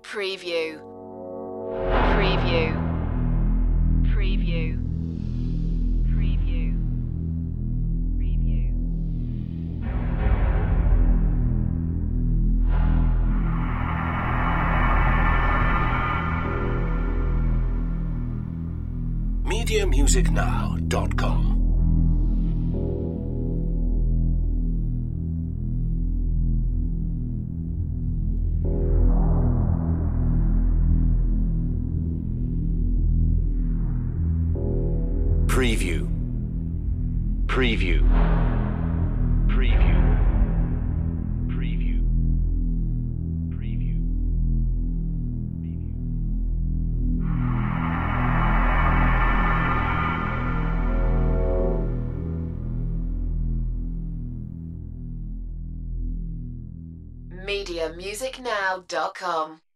Preview. Preview. Preview. Preview. Preview. MediaMusicNow.com. Preview. Preview. Preview. Preview. Preview. MediaMusicNow.com.